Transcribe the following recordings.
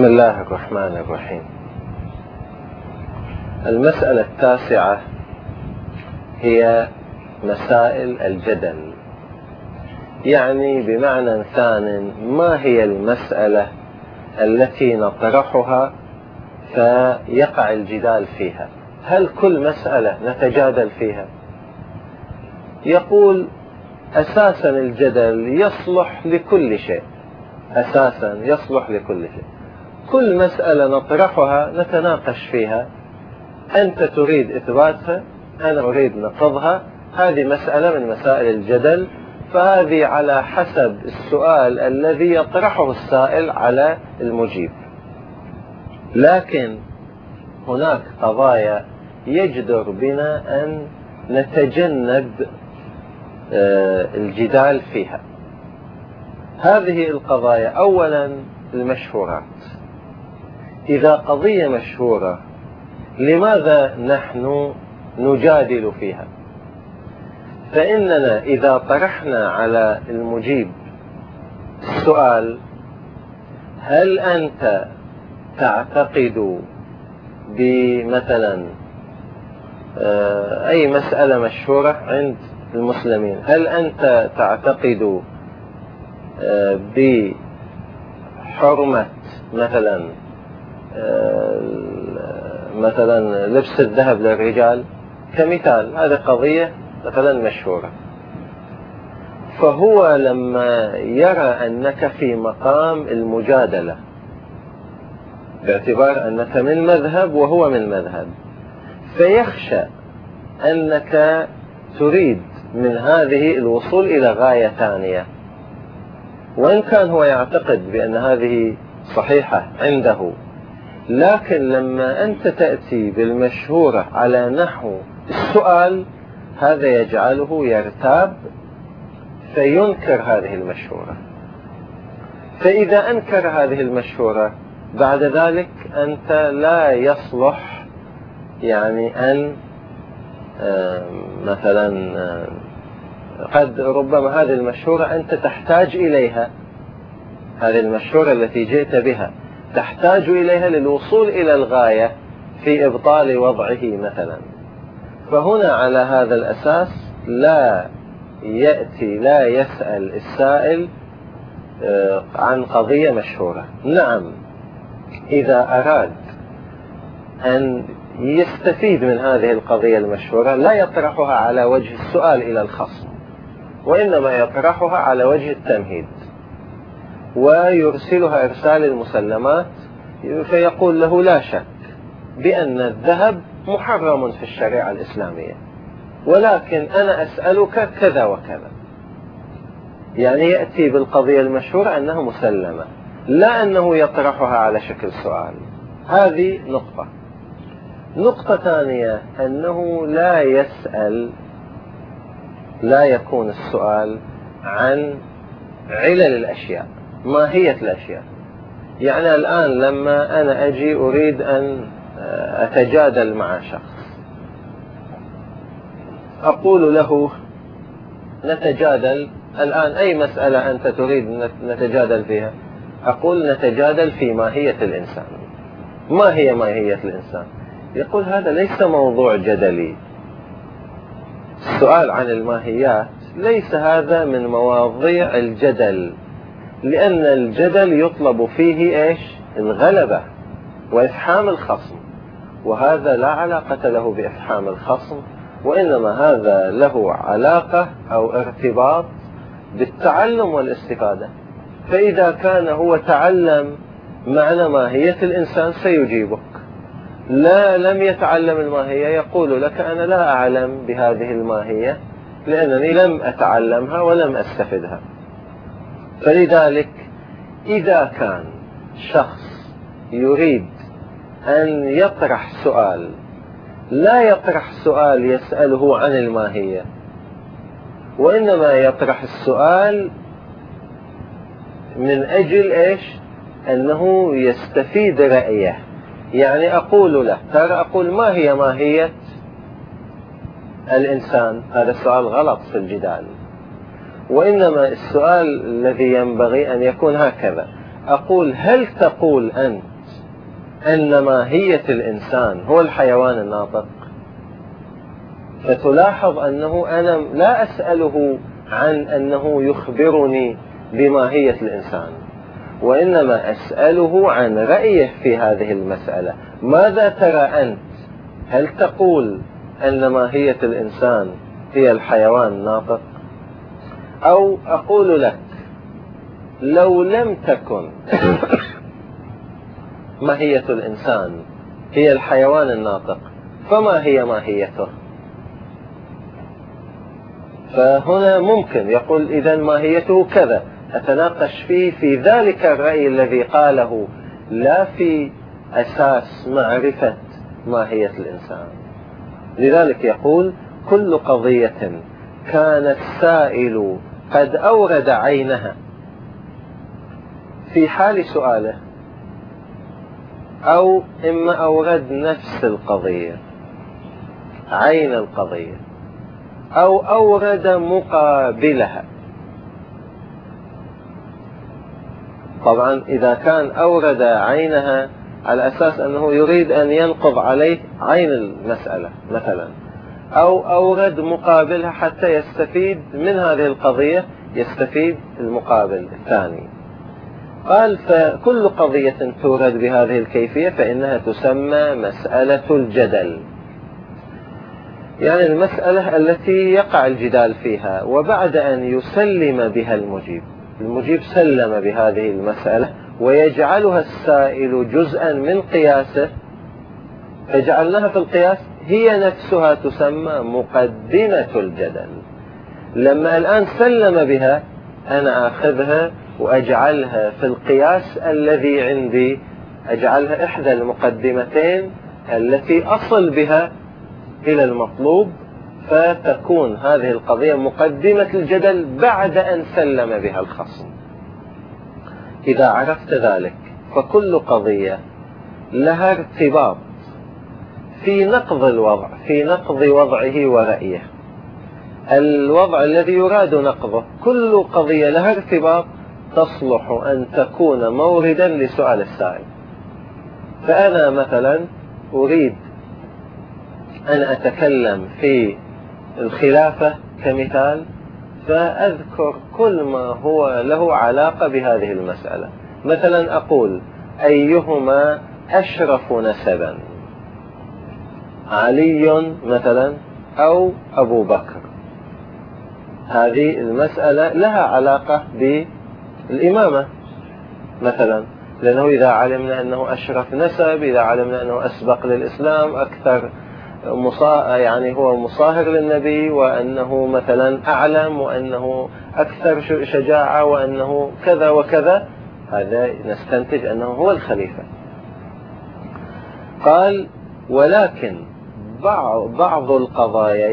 بسم الله الرحمن الرحيم. المسألة التاسعة هي مسائل الجدل، يعني بمعنى ثان ما هي المسألة التي نطرحها فيقع الجدال فيها؟ هل كل مسألة نتجادل فيها؟ يقول أساسا الجدل يصلح لكل شيء، أساسا يصلح لكل شيء، كل مسألة نطرحها نتناقش فيها، أنت تريد إثباتها أنا أريد نقضها، هذه مسألة من مسائل الجدل، فهذه على حسب السؤال الذي يطرحه السائل على المجيب. لكن هناك قضايا يجدر بنا أن نتجنب الجدال فيها. هذه القضايا أولا المشهورات. إذا قضية مشهورة لماذا نحن نجادل فيها؟ فإننا إذا طرحنا على المجيب السؤال هل أنت تعتقد بمثلا أي مسألة مشهورة عند المسلمين، هل أنت تعتقد بحرمة مثلا لبس الذهب للرجال كمثال، هذه قضية مثلا مشهورة، فهو لما يرى أنك في مقام المجادلة باعتبار أنك من مذهب وهو من مذهب، فيخشى أنك تريد من هذه الوصول إلى غاية ثانية، وإن كان هو يعتقد بأن هذه صحيحة عنده، لكن لما أنت تأتي بالمشهورة على نحو السؤال هذا يجعله يرتاب فينكر هذه المشهورة. فإذا أنكر هذه المشهورة بعد ذلك أنت لا يصلح يعني أن مثلا قد ربما هذه المشهورة أنت تحتاج إليها، هذه المشهورة التي جئت بها تحتاج إليها للوصول إلى الغاية في إبطال وضعه مثلا، فهنا على هذا الأساس لا يسأل السائل عن قضية مشهورة. نعم، إذا أراد أن يستفيد من هذه القضية المشهورة لا يطرحها على وجه السؤال إلى الخصم، وإنما يطرحها على وجه التمهيد، ويرسلها إرسال المسلمات، فيقول له لا شك بأن الذهب محرم في الشريعة الإسلامية، ولكن أنا أسألك كذا وكذا، يعني يأتي بالقضية المشهورة أنها مسلمة، لا أنه يطرحها على شكل سؤال. هذه نقطة. نقطة ثانية أنه لا يكون السؤال عن علل الأشياء، ماهية الأشياء. يعني الآن لما أنا أجي أريد أن أتجادل مع شخص، أقول له نتجادل الآن أي مسألة أنت تريد نتجادل فيها، أقول نتجادل في ماهية الإنسان. ما هي ماهية الإنسان؟ يقول هذا ليس موضوع جدلي، السؤال عن الماهيات ليس هذا من مواضيع الجدل، لأن الجدل يطلب فيه إيش؟ الغلبة وإفحام الخصم، وهذا لا علاقة له بإفحام الخصم، وإنما هذا له علاقة أو ارتباط بالتعلم والاستفادة. فإذا كان هو تعلم معنى ماهية الإنسان سيجيبك، لم يتعلم الماهية يقول لك أنا لا أعلم بهذه الماهية لأنني لم أتعلمها ولم أستفدها. فلذلك إذا كان شخص يريد أن يطرح سؤال لا يطرح سؤال يسأله عن الماهية، وإنما يطرح السؤال من أجل إيش؟ أنه يستفيد رأيه. يعني أقول له أقول ما هي ماهية الإنسان؟ هذا السؤال غلط في الجدال، وإنما السؤال الذي ينبغي أن يكون هكذا: أقول هل تقول أنت أن ماهية الإنسان هو الحيوان الناطق، فتلاحظ أنه أنا لا أسأله عن أنه يخبرني بماهية الإنسان، وإنما أسأله عن رأيه في هذه المسألة. ماذا ترى أنت؟ هل تقول أن ماهية الإنسان هي الحيوان الناطق؟ أو أقول لك لو لم تكن ماهية الإنسان هي الحيوان الناطق فما هي ماهيته؟ فهنا ممكن يقول إذن ماهيته كذا، أتناقش فيه في ذلك الرأي الذي قاله، لا في أساس معرفة ماهية الإنسان. لذلك يقول كل قضية كان السائل قد أورد عينها في حال سؤاله، أو إما أورد نفس القضية عين القضية، أو أورد مقابلها. طبعا إذا كان أورد عينها على أساس أنه يريد أن ينقض عليه عين المسألة مثلا، أو أورد مقابلها حتى يستفيد من هذه القضية، يستفيد المقابل الثاني. قال فكل قضية تورد بهذه الكيفية فإنها تسمى مسألة الجدل، يعني المسألة التي يقع الجدال فيها. وبعد أن يسلم بها المجيب سلم بهذه المسألة ويجعلها السائل جزءا من قياسه، فجعلناها في القياس، هي نفسها تسمى مقدمة الجدل. لما الآن سلم بها أنا أخذها وأجعلها في القياس الذي عندي، أجعلها إحدى المقدمتين التي أصل بها إلى المطلوب، فتكون هذه القضية مقدمة الجدل بعد أن سلم بها الخصم. إذا عرفت ذلك فكل قضية لها ارتباط في نقض الوضع، في نقض وضعه ورأيه، الوضع الذي يراد نقضه. كل قضية لها ارتباط تصلح أن تكون موردا لسؤال السائل. فأنا مثلا أريد أن أتكلم في الخلافة كمثال، فأذكر كل ما هو له علاقة بهذه المسألة. مثلا أقول أيهما أشرف نسبا، علي مثلا أو أبو بكر. هذه المسألة لها علاقة بالإمامة مثلا، لأنه إذا علمنا أنه أشرف نسب، إذا علمنا أنه أسبق للإسلام، أكثر يعني هو مصاهر للنبي، وأنه مثلا أعلم، وأنه أكثر شجاعة، وأنه كذا وكذا، هذا نستنتج أنه هو الخليفة. قال ولكن بعض القضايا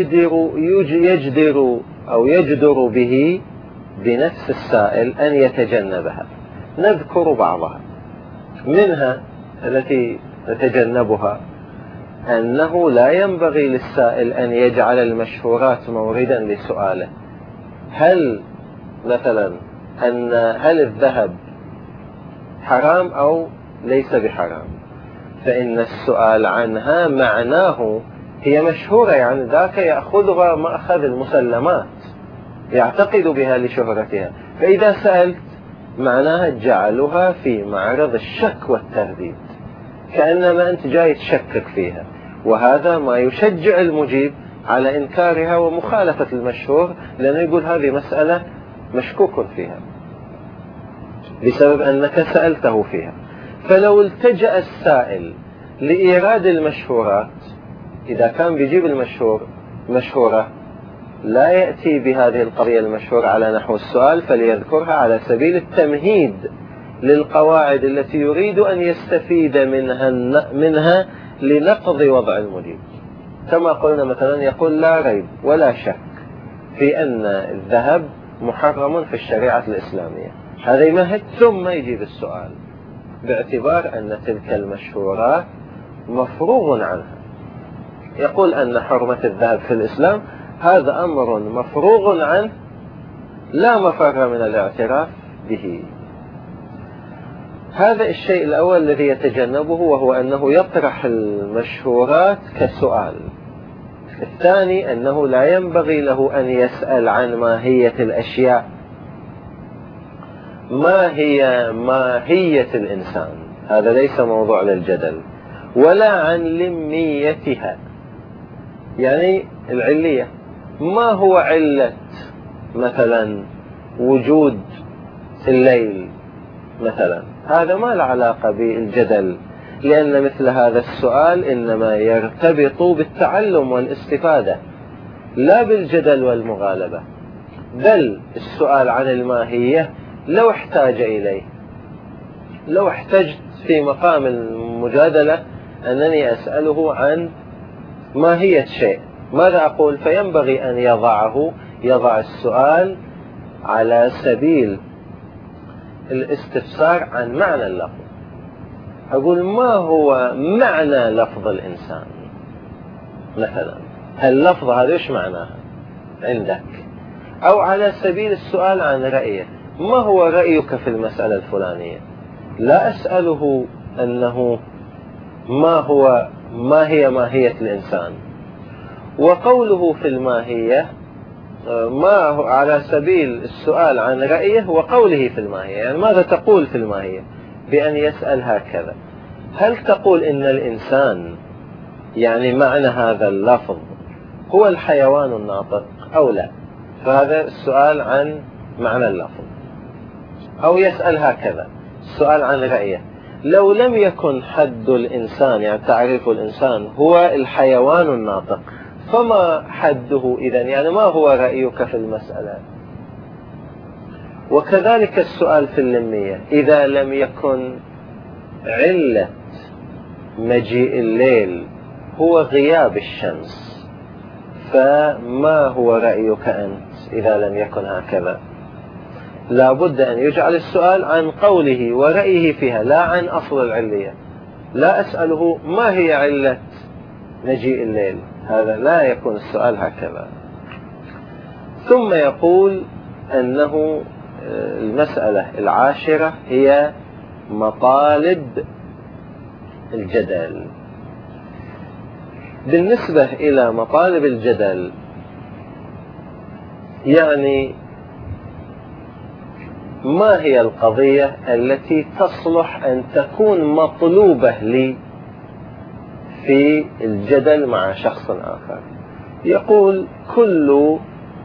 يجدر به بنفس السائل أن يتجنبها. نذكر بعضها منها التي نتجنبها، أنه لا ينبغي للسائل أن يجعل المشهورات موردا لسؤاله. هل مثلا هل الذهب حرام أو ليس بحرام؟ فإن السؤال عنها معناه هي مشهورة، يعني ذاك يأخذها مأخذ المسلمات، يعتقد بها لشهرتها. فإذا سألت معناها جعلها في معرض الشك والترديد، كأنما أنت جاي تشكك فيها، وهذا ما يشجع المجيب على إنكارها ومخالفة المشهور، لأنه يقول هذه مسألة مشكوك فيها بسبب أنك سألته فيها. فلو التجأ السائل لإيراد المشهورات، إذا كان بيجيب مشهورة، لا يأتي بهذه القضية المشهورة على نحو السؤال، فليذكرها على سبيل التمهيد للقواعد التي يريد أن يستفيد منها لنقض وضع المجيب. كما قلنا مثلا يقول لا ريب ولا شك في أن الذهب محرم في الشريعة الإسلامية، هذا يمهد ثم يجيب السؤال باعتبار أن تلك المشهورات مفروغ عنها. يقول أن حرمة الذهب في الإسلام هذا أمر مفروغ عنه لا مفر من الاعتراف به. هذا الشيء الأول الذي يتجنبه، وهو أنه يطرح المشهورات كسؤال. الثاني أنه لا ينبغي له أن يسأل عن ماهية الأشياء. ما هي ماهية الإنسان؟ هذا ليس موضوع للجدل. ولا عن لميتها، يعني العلية. ما هو علة مثلا وجود الليل مثلا؟ هذا ما له علاقة بالجدل، لأن مثل هذا السؤال إنما يرتبط بالتعلم والاستفادة، لا بالجدل والمغالبة. بل السؤال عن الماهية لو احتاج إليه، لو احتجت في مقام المجادلة أنني أسأله عن ماهية شيء، ماذا أقول؟ فينبغي أن يضع السؤال على سبيل الاستفسار عن معنى اللفظ. أقول ما هو معنى لفظ الإنسان مثلا؟ هاللفظ هذا إيش معناها عندك؟ أو على سبيل السؤال عن رأيه، ما هو رأيك في المسألة الفلانية؟ لا أسأله أنه ما هي ماهية الإنسان. وقوله في الماهية ما هو على سبيل السؤال عن رأيه وقوله في الماهية، يعني ماذا تقول في الماهية؟ بأن يسأل هكذا: هل تقول إن الإنسان، يعني معنى هذا اللفظ، هو الحيوان الناطق أو لا؟ فهذا السؤال عن معنى اللفظ. أو يسأل هكذا السؤال عن رأيه: لو لم يكن حد الإنسان، يعني تعريف الإنسان، هو الحيوان الناطق، فما حده إذن؟ يعني ما هو رأيك في المسألة؟ وكذلك السؤال في اللمية: إذا لم يكن علة مجيء الليل هو غياب الشمس، فما هو رأيك أنت إذا لم يكن هكذا؟ لا بد أن يجعل السؤال عن قوله ورأيه فيها، لا عن أصل العلية. لا أسأله ما هي علة مجيء الليل، هذا لا يكون السؤال هكذا. ثم يقول أنه المسألة العاشرة هي مطالب الجدل. بالنسبة إلى مطالب الجدل، يعني ما هي القضية التي تصلح أن تكون مطلوبة لي في الجدل مع شخص آخر؟ يقول كل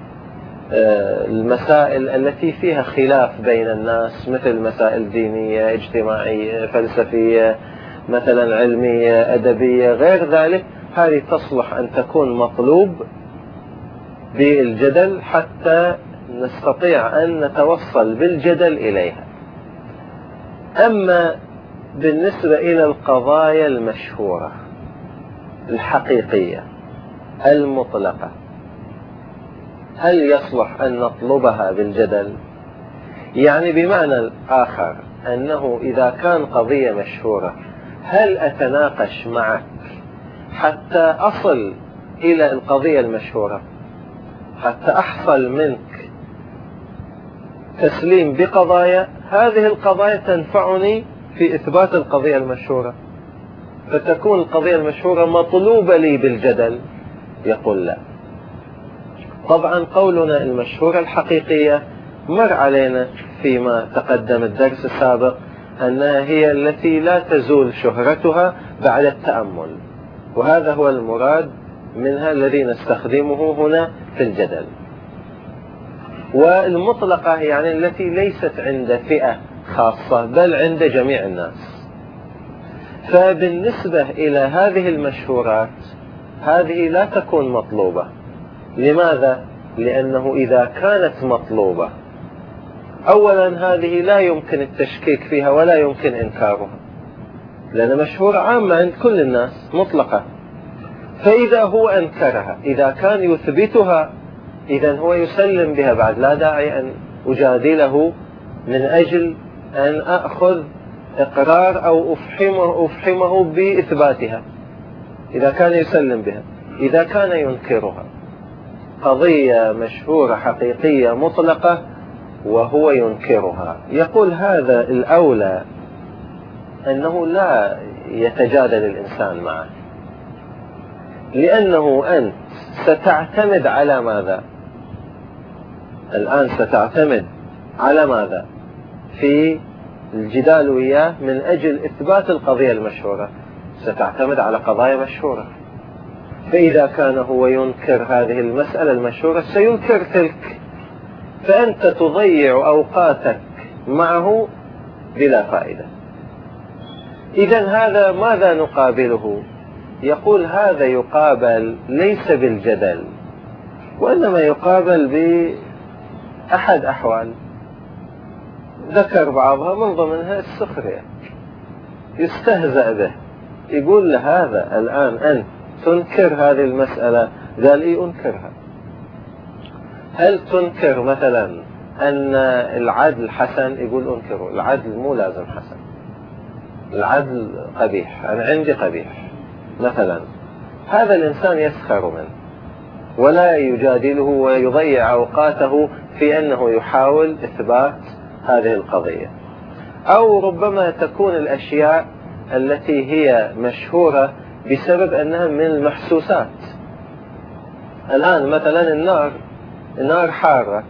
المسائل التي فيها خلاف بين الناس، مثل مسائل دينية، اجتماعية، فلسفية، مثلا علمية، أدبية، غير ذلك، هذه تصلح أن تكون مطلوب بالجدل حتى نستطيع أن نتوصل بالجدل إليها. أما بالنسبة إلى القضايا المشهورة الحقيقية المطلقة، هل يصلح أن نطلبها بالجدل؟ يعني بمعنى آخر أنه إذا كان قضية مشهورة، هل أتناقش معك حتى أصل إلى القضية المشهورة، حتى أحصل منك تسليم بقضايا، هذه القضايا تنفعني في إثبات القضية المشهورة، فتكون القضية المشهورة مطلوبة لي بالجدل؟ يقول لا. طبعا قولنا المشهورة الحقيقية مر علينا فيما تقدم الدرس السابق أنها هي التي لا تزول شهرتها بعد التأمل، وهذا هو المراد منها الذي نستخدمه هنا في الجدل. والمطلقة يعني التي ليست عند فئة خاصة بل عند جميع الناس. فبالنسبة إلى هذه المشهورات، هذه لا تكون مطلوبة. لماذا؟ لأنه إذا كانت مطلوبة، أولا هذه لا يمكن التشكيك فيها ولا يمكن إنكارها، لأن مشهورة عامة عند كل الناس مطلقة. فإذا هو أنكرها، إذا كان يثبتها، إذن هو يسلم بها، بعد لا داعي أن أجادله من أجل أن أخذ إقرار أو أفحمه بإثباتها. إذا كان يسلم بها، إذا كان ينكرها، قضية مشهورة حقيقية مطلقة وهو ينكرها، يقول هذا الأولى أنه لا يتجادل الإنسان معه، لأنه أنت ستعتمد على ماذا؟ الآن ستعتمد على ماذا في الجدال وياه من أجل إثبات القضية المشهورة؟ ستعتمد على قضايا مشهورة. فإذا كان هو ينكر هذه المسألة المشهورة سينكر تلك، فأنت تضيع أوقاتك معه بلا فائدة. إذن هذا ماذا نقابله؟ يقول هذا يقابل ليس بالجدل، وإنما يقابل بأحد أحوال ذكر بعضها من ضمنها السخرية، يستهزأ به، يقول له هذا الآن أنت تنكر هذه المسألة؟ قال إيه أنكرها. هل تنكر مثلا أن العدل حسن؟ يقول أنكره. العدل مو لازم حسن، العدل قبيح، أنا عندي قبيح مثلا. هذا الإنسان يسخر منه ولا يجادله ويضيع أوقاته في أنه يحاول إثبات هذه القضية. أو ربما تكون الأشياء التي هي مشهورة بسبب أنها من المحسوسات. الآن مثلا النار حارة،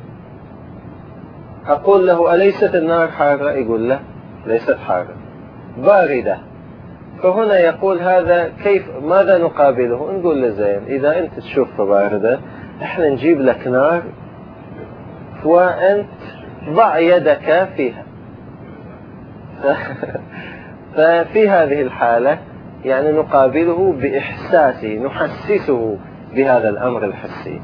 أقول له أليست النار حارة؟ يقول لا ليست حارة، باردة. فهنا يقول هذا كيف، ماذا نقابله؟ نقول له زين، إذا أنت تشوفها باردة احنا نجيب لك نار وأنت ضع يدك فيها. ففي هذه الحالة يعني نقابله بإحساسه، نحسسه بهذا الأمر الحسي.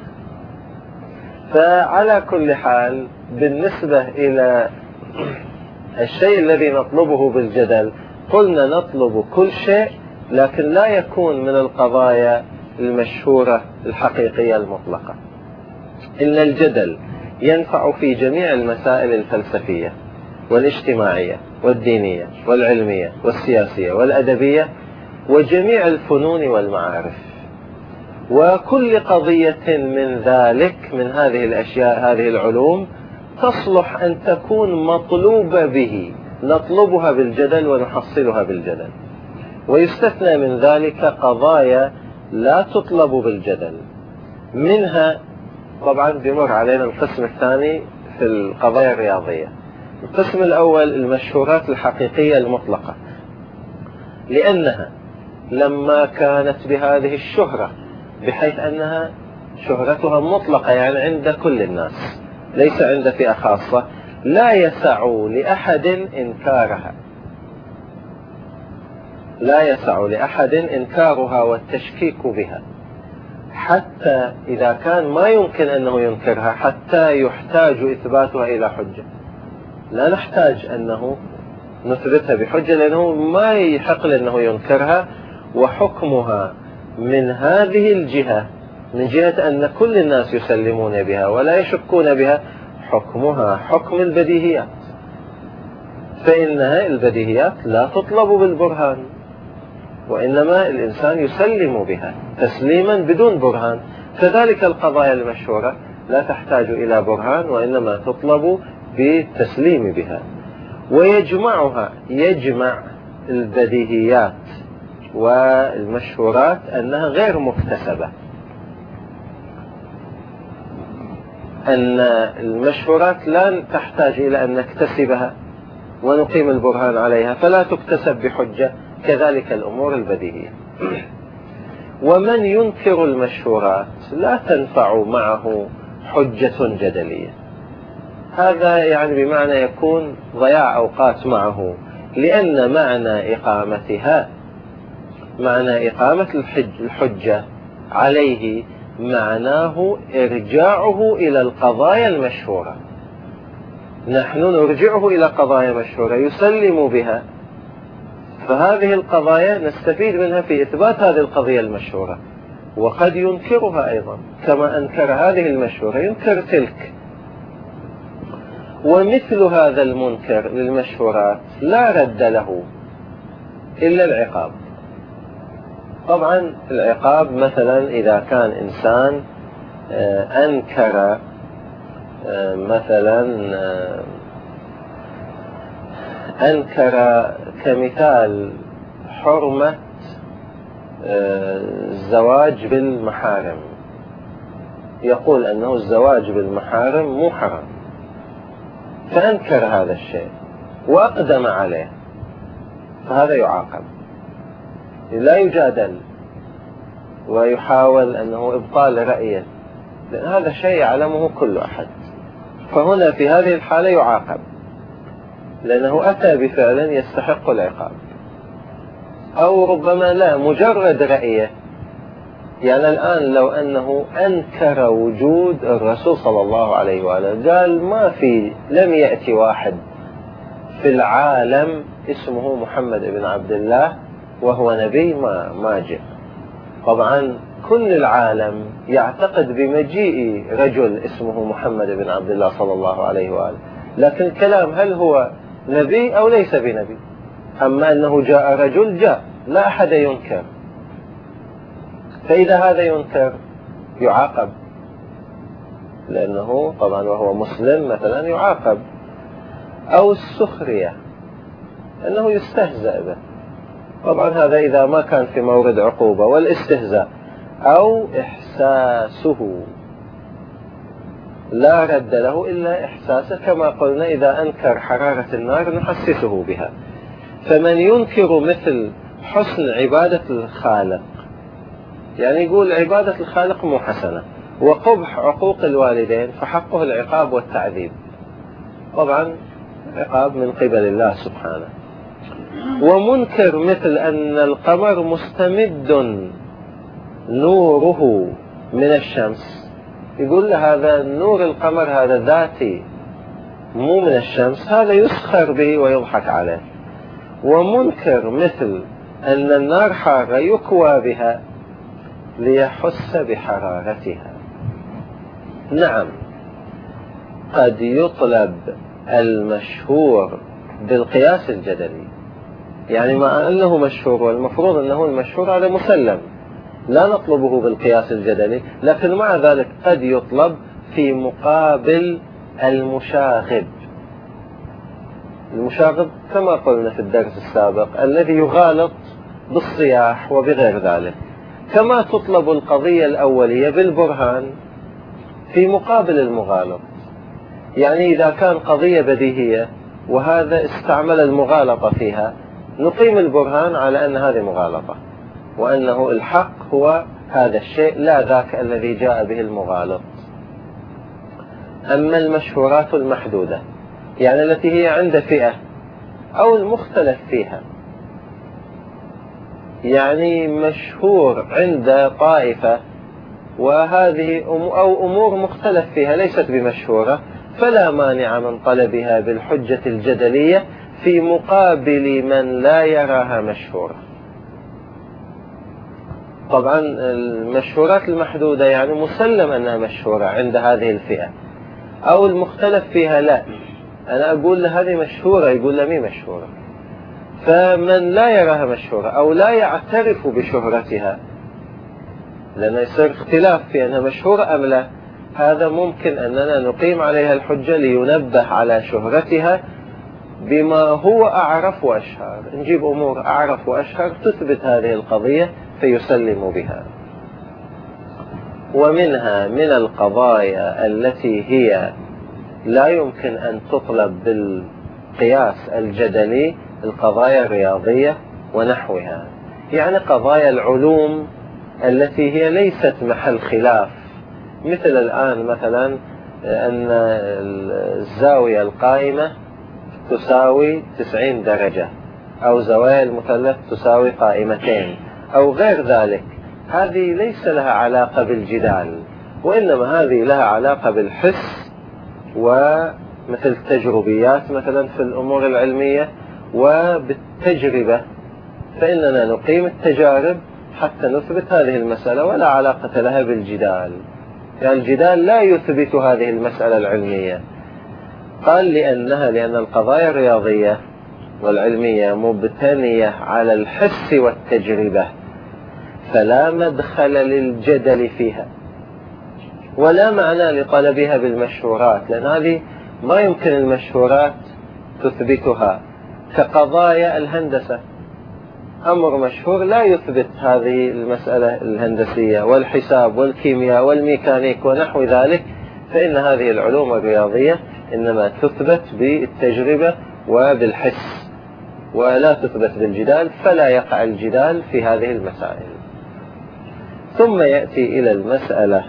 فعلى كل حال بالنسبة إلى الشيء الذي نطلبه بالجدل، قلنا نطلب كل شيء لكن لا يكون من القضايا المشهورة الحقيقية المطلقة. إن الجدل ينفع في جميع المسائل الفلسفية والاجتماعية والدينية والعلمية والسياسية والأدبية وجميع الفنون والمعارف، وكل قضية من ذلك، من هذه الأشياء، هذه العلوم تصلح أن تكون مطلوبة به، نطلبها بالجدل ونحصلها بالجدل. ويستثنى من ذلك قضايا لا تطلب بالجدل، منها طبعا بمر علينا القسم الثاني في القضايا الرياضية. القسم الأول المشهورات الحقيقية المطلقة، لأنها لما كانت بهذه الشهرة بحيث أنها شهرتها مطلقة يعني عند كل الناس ليس عند فئة خاصة، لا يسع لأحد إنكارها، لا يسع لأحد إنكارها والتشكيك بها، حتى إذا كان ما يمكن أنه ينكرها حتى يحتاج إثباتها إلى حجة. لا نحتاج أنه نثبتها بحجة لأنه ما يحق أنه ينكرها، وحكمها من هذه الجهة، من جهة أن كل الناس يسلمون بها ولا يشكون بها، حكمها حكم البديهيات، فإنها البديهيات لا تطلب بالبرهان، وإنما الإنسان يسلم بها تسليما بدون برهان. كذلك القضايا المشهورة لا تحتاج إلى برهان وإنما تطلب بالتسليم بها. ويجمعها، يجمع البديهيات والمشهورات أنها غير مكتسبة، أن المشهورات لا تحتاج إلى أن نكتسبها ونقيم البرهان عليها فلا تكتسب بحجة، كذلك الأمور البديهية. ومن ينكر المشهورات لا تنفع معه حجة جدلية، هذا يعني بمعنى يكون ضياع أوقات معه، لأن معنى إقامتها، معنى إقامة الحجة عليه معناه إرجاعه إلى القضايا المشهورة. نحن نرجعه إلى قضايا مشهورة يسلم بها، فهذه القضايا نستفيد منها في إثبات هذه القضية المشهورة، وقد ينكرها أيضا كما أنكر هذه المشهورة ينكر تلك. ومثل هذا المنكر للمشهورات لا رد له إلا العقاب. طبعا العقاب مثلا إذا كان إنسان أنكر مثلا أنكر كمثال حرمة الزواج بالمحارم، يقول أنه الزواج بالمحارم مو حرام، فأنكر هذا الشيء وأقدم عليه، فهذا يعاقب، لا يجادل ويحاول أنه إبطال رأيه، لأن هذا شيء يعلمه كل أحد. فهنا في هذه الحالة يعاقب لأنه أتى بفعل يستحق العقاب. أو ربما لا، مجرد رأيه، يعني الآن لو أنه أنكر وجود الرسول صلى الله عليه وآله، قال ما في، لم يأتي واحد في العالم اسمه محمد بن عبد الله وهو نبي، ما جاء. طبعا كل العالم يعتقد بمجيء رجل اسمه محمد بن عبد الله صلى الله عليه وآله، لكن الكلام هل هو نبي أو ليس بنبي. أما أنه جاء رجل، جاء، لا أحد ينكر. فإذا هذا ينكر يعاقب، لأنه طبعا وهو مسلم مثلا يعاقب. أو السخرية، أنه يستهزأ به، طبعا هذا إذا ما كان في مورد عقوبة. والاستهزاء أو إحساسه، لا رد له إلا إحساسه، كما قلنا إذا أنكر حرارة النار نحسسه بها. فمن ينكر مثل حسن عبادة الخالق، يعني يقول عبادة الخالق مو حسنة، وقبح عقوق الوالدين، فحقه العقاب والتعذيب، طبعا عقاب من قبل الله سبحانه. ومنكر مثل أن القمر مستمد نوره من الشمس، يقول له هذا نور القمر هذا ذاتي مو من الشمس، هذا يسخر به ويضحك عليه. ومنكر مثل أن النار حارة يكوى بها ليحس بحرارتها. نعم، قد يطلب المشهور بالقياس الجدلي، يعني مع أنه مشهور، والمفروض أنه المشهور هذا مسلم، لا نطلبه بالقياس الجدلي، لكن مع ذلك قد يطلب في مقابل المشاغب. المشاغب كما قلنا في الدرس السابق الذي يغالط بالصياح وبغير ذلك، كما تطلب القضية الأولية بالبرهان في مقابل المغالط. يعني إذا كان قضية بديهية وهذا استعمل المغالطة فيها، نقيم البرهان على أن هذه مغالطة، وأنه الحق هو هذا الشيء لا ذاك الذي جاء به المغالط. أما المشهورات المحدودة، يعني التي هي عند فئة أو المختلف فيها، يعني مشهور عند طائفة وهذه أو أمور مختلف فيها ليست بمشهورة، فلا مانع من طلبها بالحجة الجدلية في مقابل من لا يراها مشهورة. طبعا المشهورات المحدودة يعني مسلم أنها مشهورة عند هذه الفئة، أو المختلف فيها لا، أنا أقول له هذه مشهورة، يقول له مي مشهورة. فمن لا يراها مشهورة أو لا يعترف بشهرتها، لأن يصير اختلاف في أنها مشهورة أم لا، هذا ممكن أننا نقيم عليها الحجة لينبه على شهرتها بما هو أعرف وأشهر، نجيب أمور أعرف وأشهر تثبت هذه القضية فيسلم بها. ومنها من القضايا التي هي لا يمكن أن تطلب بالقياس الجدلي القضايا الرياضية ونحوها، يعني قضايا العلوم التي هي ليست محل خلاف، مثل الآن مثلا أن الزاوية القائمة تساوي 90 درجة، أو زوايا المثلث تساوي قائمتين، أو غير ذلك. هذه ليس لها علاقة بالجدال، وإنما هذه لها علاقة بالحس، ومثل تجربيات مثلا في الأمور العلمية وبالتجربة، فإننا نقيم التجارب حتى نثبت هذه المسألة، ولا علاقة لها بالجدال، يعني الجدال لا يثبت هذه المسألة العلمية. قال لأن القضايا الرياضية والعلمية مبتنية على الحس والتجربة، فلا مدخل للجدل فيها، ولا معنى لطلبها بالمشهورات، لأن هذه ما يمكن المشهورات تثبتها، كقضايا الهندسة، أمر مشهور لا يثبت هذه المسألة الهندسية والحساب والكيمياء والميكانيك ونحو ذلك، فإن هذه العلوم الرياضية إنما تثبت بالتجربة وبالحس ولا تثبت بالجدال، فلا يقع الجدال في هذه المسائل. ثم يأتي إلى المسألة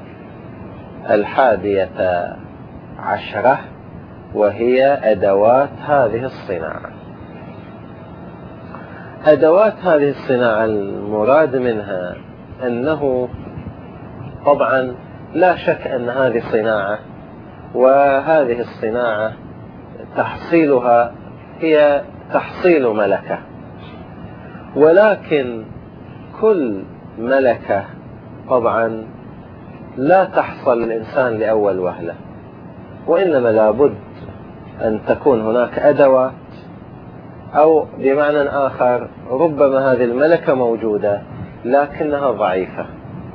11، وهي أدوات هذه الصناعة. أدوات هذه الصناعة المراد منها أنه طبعا لا شك أن هذه صناعة، وهذه الصناعة تحصيلها هي تحصيل ملكة، ولكن كل ملكة طبعا لا تحصل الإنسان لأول وهلة، وإنما لابد أن تكون هناك أدوات، أو بمعنى آخر ربما هذه الملكة موجودة لكنها ضعيفة،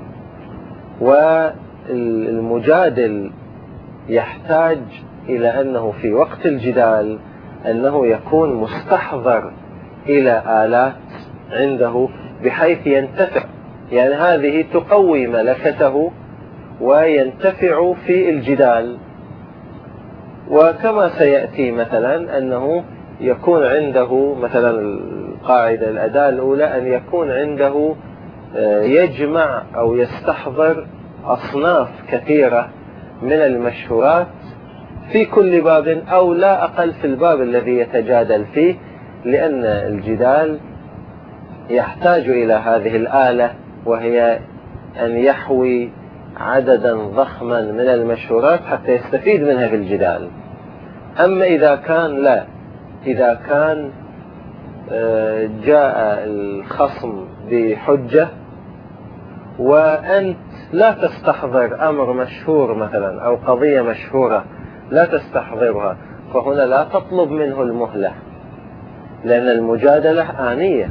والمجادل يحتاج إلى أنه في وقت الجدال أنه يكون مستحضر إلى آلات عنده بحيث ينتفع، يعني هذه تقوي ملكته وينتفع في الجدال. وكما سيأتي مثلا أنه يكون عنده مثلا القاعدة الأداة الأولى أن يكون عنده يجمع أو يستحضر أصناف كثيرة من المشهورات في كل باب، أو لا أقل في الباب الذي يتجادل فيه، لأن الجدال يحتاج إلى هذه الآلة، وهي أن يحوي عددا ضخما من المشهورات حتى يستفيد منها في الجدال. أما إذا كان لا، إذا كان جاء الخصم بحجة وأنت لا تستحضر أمر مشهور مثلا أو قضية مشهورة لا تستحضرها، فهنا لا تطلب منه المهلة، لأن المجادلة آنية.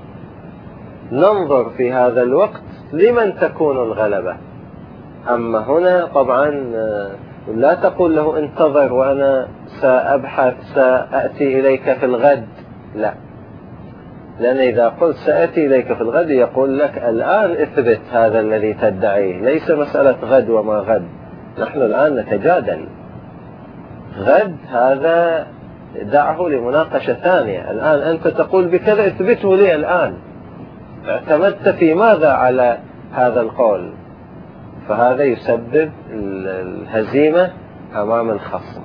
ننظر في هذا الوقت لمن تكون الغلبة. أما هنا طبعا لا تقول له انتظر وأنا سأبحث سأأتي إليك في الغد، لا، لأن إذا قلت سأتي إليك في الغد يقول لك الآن اثبت هذا الذي تدعيه، ليس مسألة غد وما غد، نحن الآن نتجادل. غد هذا دعه لمناقشة ثانية، الآن أنت تقول بكذا اثبته لي الآن، اعتمدت في ماذا على هذا القول؟ فهذا يسبب الهزيمة أمام الخصم.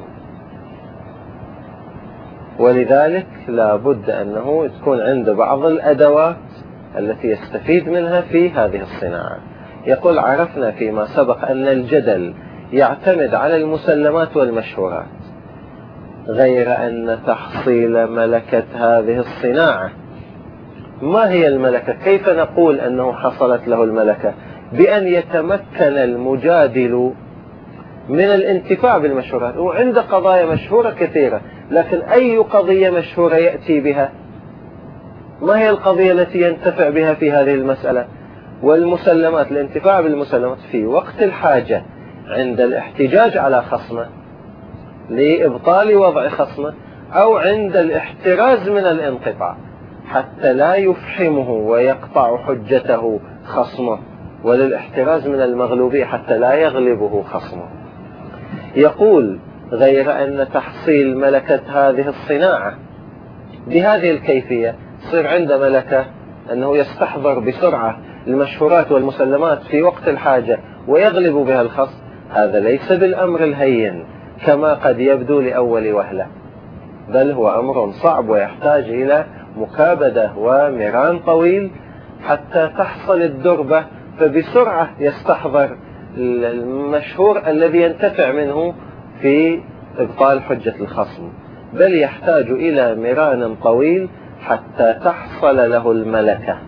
ولذلك لا بد أنه تكون عنده بعض الأدوات التي يستفيد منها في هذه الصناعة. يقول عرفنا فيما سبق أن الجدل يعتمد على المسلمات والمشهورات، غير أن تحصيل ملكة هذه الصناعة. ما هي الملكة؟ كيف نقول أنه حصلت له الملكة؟ بأن يتمكن المجادل من الانتفاع بالمشهورات. وعنده قضايا مشهورة كثيرة، لكن أي قضية مشهورة يأتي بها؟ ما هي القضية التي ينتفع بها في هذه المسألة؟ والمسلمات، الانتفاع بالمسلمات في وقت الحاجة عند الاحتجاج على خصمه لإبطال وضع خصمه، أو عند الاحتراز من الانقطاع حتى لا يفحمه ويقطع حجته خصمه، وللاحتراز من المغلوبية حتى لا يغلبه خصمه. يقول غير أن تحصيل ملكة هذه الصناعة بهذه الكيفية، صير عنده ملكة أنه يستحضر بسرعة المشهورات والمسلمات في وقت الحاجة ويغلب بها الخصم، هذا ليس بالأمر الهين كما قد يبدو لأول وهلة، بل هو أمر صعب ويحتاج إلى مكابدة ومران طويل حتى تحصل الدربة، فبسرعة يستحضر المشهور الذي ينتفع منه في إبطال حجة الخصم، بل يحتاج إلى مران طويل حتى تحصل له الملكة،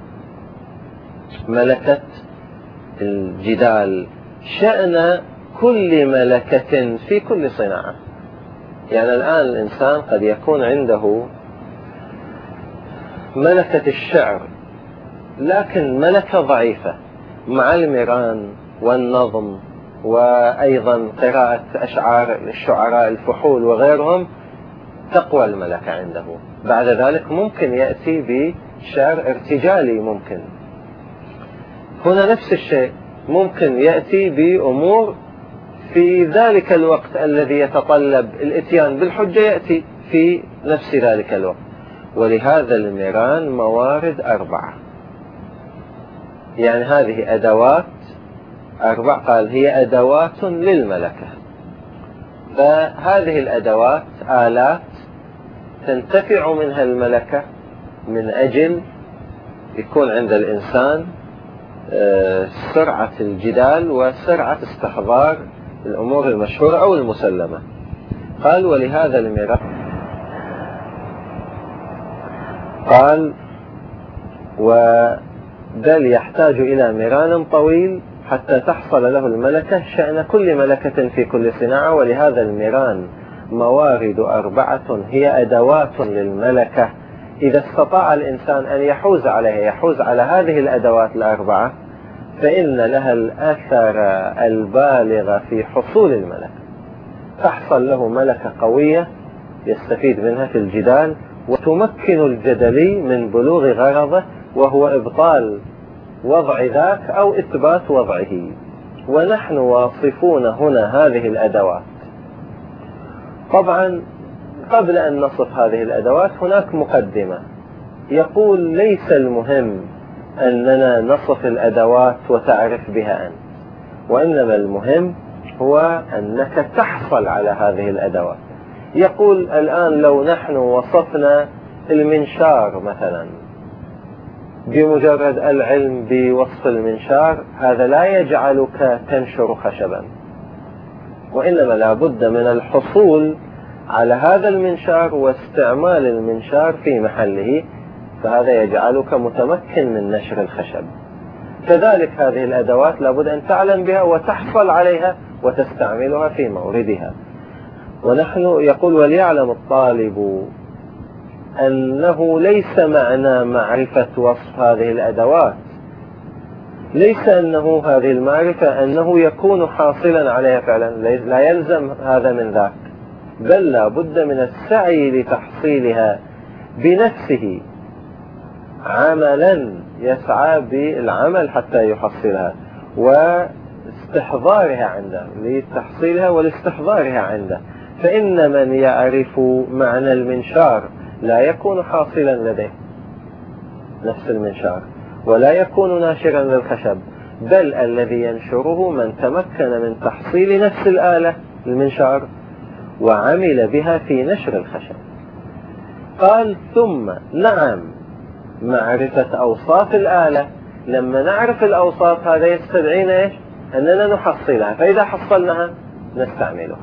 ملكة الجدال. شأن كل ملكة في كل صناعة. يعني الآن الإنسان قد يكون عنده ملكة الشعر، لكن ملكة ضعيفة، مع المران والنظم وأيضا قراءة أشعار الشعراء الفحول وغيرهم تقوى الملكة عنده. بعد ذلك ممكن يأتي بشعر ارتجالي، ممكن هنا نفس الشيء، ممكن يأتي بأمور في ذلك الوقت الذي يتطلب الاتيان بالحجة يأتي في نفس ذلك الوقت. ولهذا الميران موارد 4، يعني هذه أدوات 4، قال هي أدوات للملكة. فهذه الأدوات آلات تنتفع منها الملكة من أجل يكون عند الإنسان سرعة الجدال وسرعة استحضار الأمور المشهورة أو المسلمة. قال ولهذا الميران، قال بل يحتاج إلى ميران طويل حتى تحصل له الملكة شأن كل ملكة في كل صناعة. ولهذا الميران موارد 4 هي أدوات للملكة. إذا استطاع الإنسان أن يحوز عليها، يحوز على هذه الأدوات 4، فإن لها الأثر البالغ في حصول الملكة. تحصل له ملكة قوية يستفيد منها في الجدال، وتمكن الجدلي من بلوغ غرضه، وهو إبطال وضع ذاك أو إثبات وضعه. ونحن واصفون هنا هذه الأدوات. طبعا قبل أن نصف هذه الأدوات هناك مقدمة، يقول ليس المهم أننا نصف الأدوات وتعرف بها أنت، وإنما المهم هو أنك تحصل على هذه الأدوات. يقول الآن لو نحن وصفنا المنشار مثلا، بمجرد العلم بوصف المنشار هذا لا يجعلك تنشر خشبا، وإنما لا بد من الحصول على هذا المنشار واستعمال المنشار في محله، فهذا يجعلك متمكن من نشر الخشب. كذلك هذه الأدوات لا بد أن تعلم بها وتحصل عليها وتستعملها في موردها. ونحن يقول وليعلم الطالب أنه ليس معنى معرفة وصف هذه الأدوات، ليس أنه هذه المعرفة أنه يكون حاصلا عليها فعلا، لا يلزم هذا من ذاك، بل لا بد من السعي لتحصيلها بنفسه، عملا يسعى بالعمل حتى يحصلها، واستحضارها عنده، لتحصيلها ولاستحضارها عنده. فإن من يعرف معنى المنشار لا يكون حاصلا لديه نفس المنشار، ولا يكون ناشرا للخشب، بل الذي ينشره من تمكن من تحصيل نفس الآلة المنشار وعمل بها في نشر الخشب. قال ثم نعم معرفة أوصاف الآلة، لما نعرف الأوصاف هذا يستدعينا إيش؟ أننا نحصلها، فإذا حصلناها نستعملها.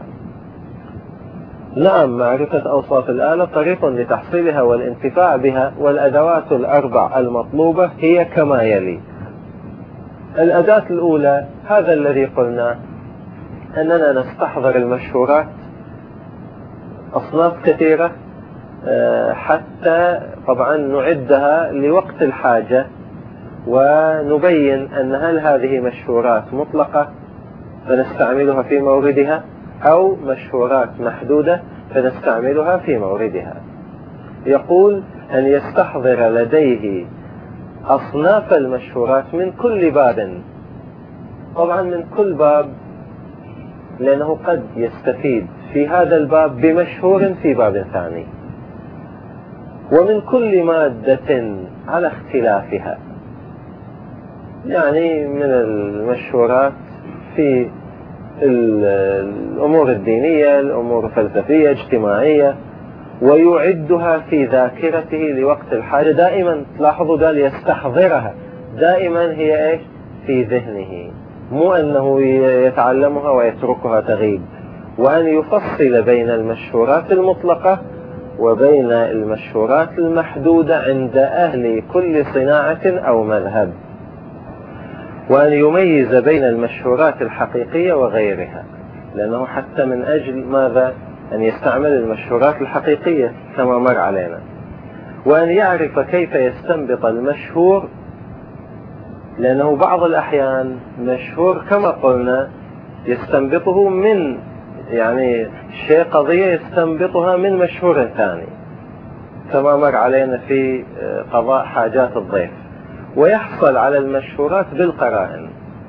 نعم معرفة أوصاف الآلة طريق لتحصيلها والانتفاع بها، والأدوات 4 المطلوبة هي كما يلي. الأداة الأولى هذا الذي قلنا أننا نستحضر المشهورات، أصناف كثيرة، حتى طبعا نعدها لوقت الحاجة، ونبين أن هل هذه مشهورات مطلقة فنستعملها في موردها، أو مشهورات محدودة فنستعملها في موردها. يقول أن يستحضر لديه أصناف المشهورات من كل باب، طبعا من كل باب، لأنه قد يستفيد في هذا الباب بمشهور في باب ثاني، ومن كل مادة على اختلافها، يعني من المشهورات في الأمور الدينية، الأمور الفلسفية، اجتماعية، ويعدها في ذاكرته لوقت الحاجة. دائما تلاحظوا قال يستحضرها، دائما هي إيش في ذهنه، مو أنه يتعلمها ويتركها تغيب. وأن يفصل بين المشهورات المطلقة وبين المشهورات المحدودة عند أهل كل صناعة أو مذهب، وأن يميز بين المشهورات الحقيقية وغيرها، لأنه حتى من أجل ماذا؟ أن يستعمل المشهورات الحقيقية كما مر علينا. وأن يعرف كيف يستنبط المشهور، لأنه بعض الأحيان مشهور كما قلنا يستنبطه من يعني شيء قضية يستنبطها من مشهور ثاني، كما مر علينا في قضاء حاجات الضيف، ويحصل على المشهورات بالقرائن،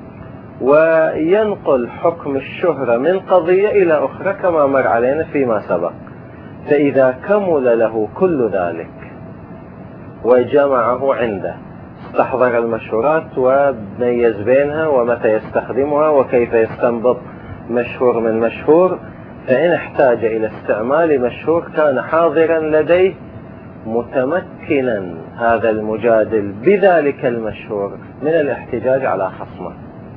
وينقل حكم الشهرة من قضية إلى أخرى كما مر علينا فيما سبق. فإذا كمل له كل ذلك وجمعه عنده، استحضر المشهورات وميز بينها ومتى يستخدمها وكيف يستنبط مشهور من مشهور، فإن احتاج إلى استعمال مشهور كان حاضرا لديه متمكنا هذا المجادل بذلك المشهور من الاحتجاج على خصمه.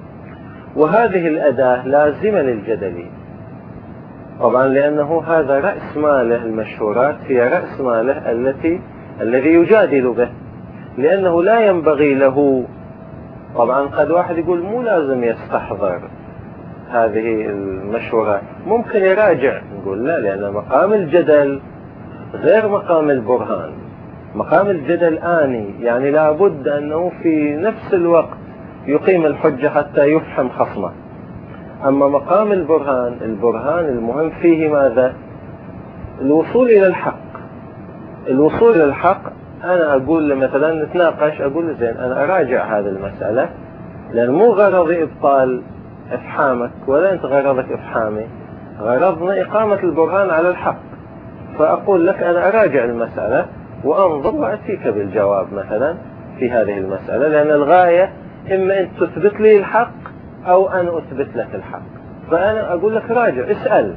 وهذه الأداة لازمة للجدل طبعا، لأنه هذا رأس ماله، المشهورات هي رأس ماله الذي يجادل به، لأنه لا ينبغي له. طبعا قد واحد يقول مو لازم يستحضر هذه المشهورات، ممكن يراجع، نقول لا، لأن مقام الجدل غير مقام البرهان. مقام الجدل آني، يعني لابد أنه في نفس الوقت يقيم الحجة حتى يفهم خصمه. أما مقام البرهان المهم فيه ماذا؟ الوصول إلى الحق. الوصول إلى الحق، أنا أقول مثلا نتناقش، أقول زين أنا أراجع هذه المسألة، لأن مو غرضي إبطال إفحامك ولا أنت غرضك إفحامي، غرضنا إقامة البرهان على الحق. فأقول لك أنا أراجع المسألة وأنظر وأتيك بالجواب مثلا في هذه المسألة، لأن الغاية إما أن تثبت لي الحق أو أن أثبت لك الحق. فأنا أقول لك راجع، اسأل.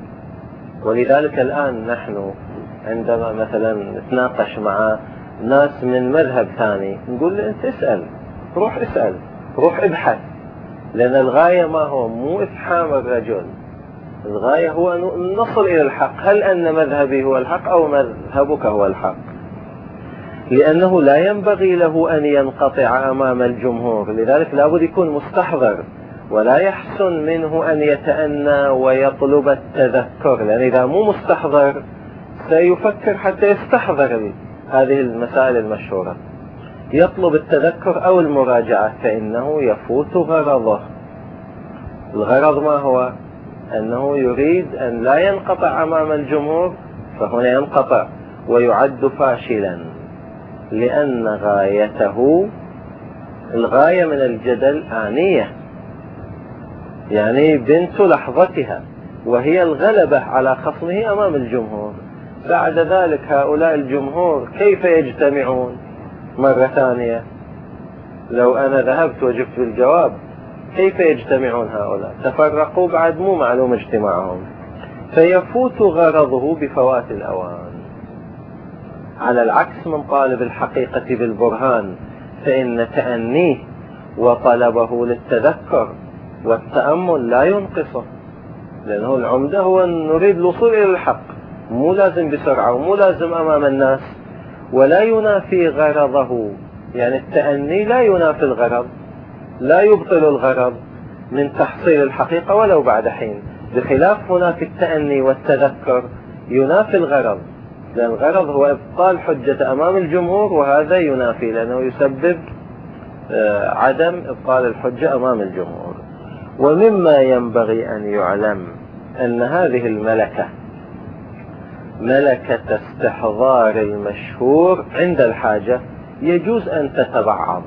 ولذلك الآن نحن عندما مثلا نتناقش مع ناس من مذهب ثاني نقول له أنت اسأل، روح اسأل، روح ابحث، لأن الغاية ما هو مو إفحام الرجل، الغاية هو أن نصل إلى الحق. هل أن مذهبي هو الحق أو مذهبك هو الحق؟ لأنه لا ينبغي له أن ينقطع أمام الجمهور، لذلك لابد يكون مستحضر، ولا يحسن منه أن يتأنى ويطلب التذكر، لأن إذا مو مستحضر سيفكر حتى يستحضر هذه المسائل المشهورة، يطلب التذكر أو المراجعة، فإنه يفوت غرضه. الغرض ما هو؟ أنه يريد أن لا ينقطع أمام الجمهور، فهنا ينقطع ويعد فاشلا، لأن غايته، الغاية من الجدل آنية، يعني بنت لحظتها، وهي الغلبة على خصمه أمام الجمهور. بعد ذلك هؤلاء الجمهور كيف يجتمعون مرة ثانية؟ لو أنا ذهبت وجبت بالجواب كيف يجتمعون هؤلاء؟ تفرقوا بعد مو معلوم اجتماعهم، فيفوت غرضه بفوات الأوان. على العكس من طالب الحقيقة بالبرهان، فإن تأنيه وطلبه للتذكر والتأمل لا ينقصه، لأنه العمدة هو أن نريد الوصول إلى الحق، مو لازم بسرعة ومو لازم أمام الناس، ولا ينافي غرضه. يعني التأني لا ينافي الغرض، لا يبطل الغرض من تحصيل الحقيقة ولو بعد حين، بخلاف هناك التأني والتذكر ينافي الغرض، لأن الغرض هو إبطال حجة أمام الجمهور، وهذا ينافي لأنه يسبب عدم إبطال الحجة أمام الجمهور. ومما ينبغي أن يعلم أن هذه الملكة، ملكة استحضار المشهور عند الحاجة، يجوز أن تتبعض،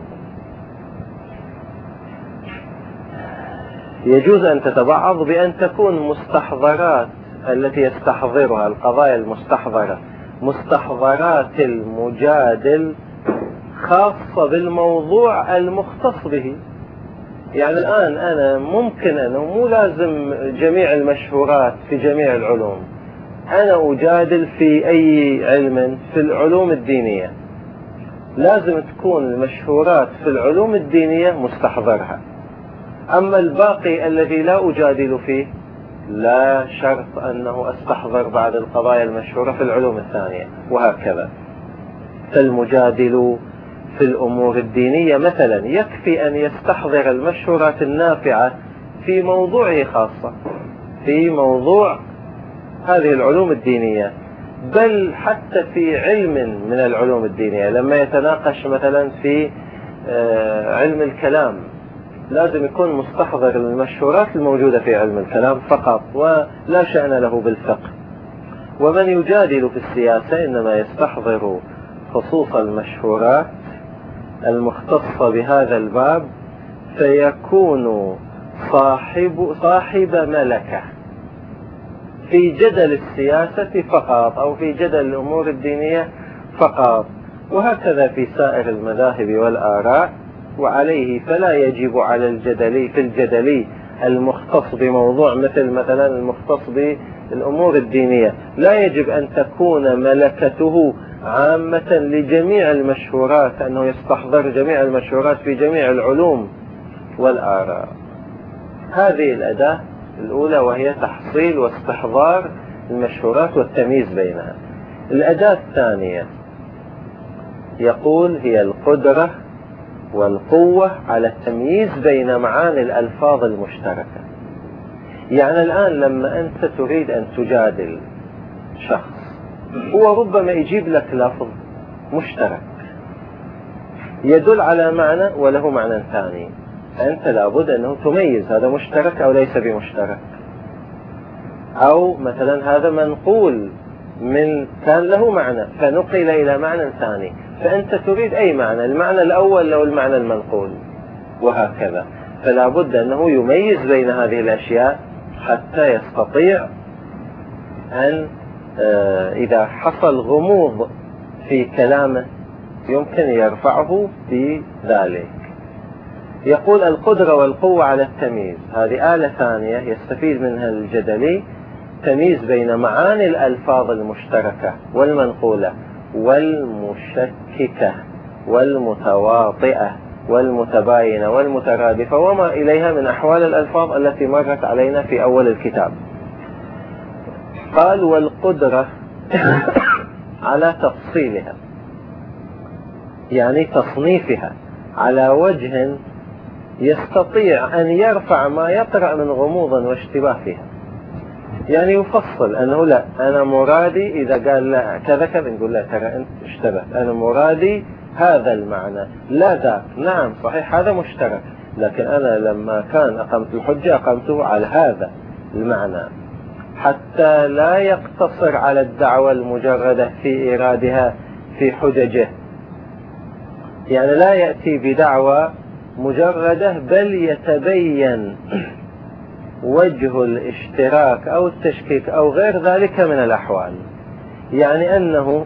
يجوز أن تتبعض بأن تكون مستحضرات التي يستحضرها، القضايا المستحضرة، مستحضرات المجادل خاصة بالموضوع المختص به. يعني الآن أنا ممكن أنه مو لازم جميع المشهورات في جميع العلوم، أنا أجادل في أي علم في العلوم الدينية، لازم تكون المشهورات في العلوم الدينية مستحضرها. أما الباقي الذي لا أجادل فيه لا شرط أنه أستحضر بعد القضايا المشهورة في العلوم الثانية، وهكذا. فالمجادل في الأمور الدينية مثلا يكفي أن يستحضر المشهورات النافعة في موضوعه خاصة، في موضوع هذه العلوم الدينية، بل حتى في علم من العلوم الدينية، لما يتناقش مثلا في علم الكلام لازم يكون مستحضر المشهورات الموجودة في علم الكلام فقط، ولا شأن له بالفقه. ومن يجادل في السياسة إنما يستحضر خصوص المشهورات المختصة بهذا الباب، فيكون صاحب ملكة في جدل السياسة فقط، أو في جدل الأمور الدينية فقط. وهكذا في سائر المذاهب والآراء. وعليه فلا يجب على الجدلي المختص بموضوع مثلا المختص بالأمور الدينية، لا يجب أن تكون ملكته عامة لجميع المشهورات، أنه يستحضر جميع المشهورات في جميع العلوم والآراء. هذه الأداة الأولى، وهي تحصيل واستحضار المشهورات والتمييز بينها. الأداة الثانية يقول هي القدرة والقوة على التمييز بين معاني الألفاظ المشتركة. يعني الآن لما أنت تريد أن تجادل شخص، هو ربما يجيب لك لفظ مشترك يدل على معنى وله معنى ثاني، أنت لابد أنه تميز هذا مشترك أو ليس بمشترك. أو مثلا هذا منقول من كان له معنى فنقل إلى معنى ثاني، فأنت تريد أي معنى، المعنى الأول أو المعنى المنقول، وهكذا. فلا بد أنه يميز بين هذه الأشياء حتى يستطيع أن إذا حصل غموض في كلامه يمكن يرفعه بذلك. يقول القدرة والقوة على التمييز، هذه آلة ثانية يستفيد منها الجدلي، تمييز بين معاني الألفاظ المشتركة والمنقولة والمشككة والمتواطئة والمتباينة والمترادفة وما إليها من أحوال الألفاظ التي مرت علينا في أول الكتاب. قال والقدرة على تفصيلها، يعني تصنيفها على وجه يستطيع أن يرفع ما يطرأ من غموض واشتباه فيها. يعني يفصل أنه لا، أنا مرادي إذا قال لا كذا كذا نقول لا ترى أنت اشتبهت، أنا مرادي هذا المعنى لا ذاك. نعم صحيح هذا مشترك، لكن أنا لما كان أقمت الحجة أقمته على هذا المعنى، حتى لا يقتصر على الدعوة المجردة في إيرادها في حججه. يعني لا يأتي بدعوة مجردة، بل يتبين وجه الاشتراك أو التشكيك أو غير ذلك من الأحوال. يعني أنه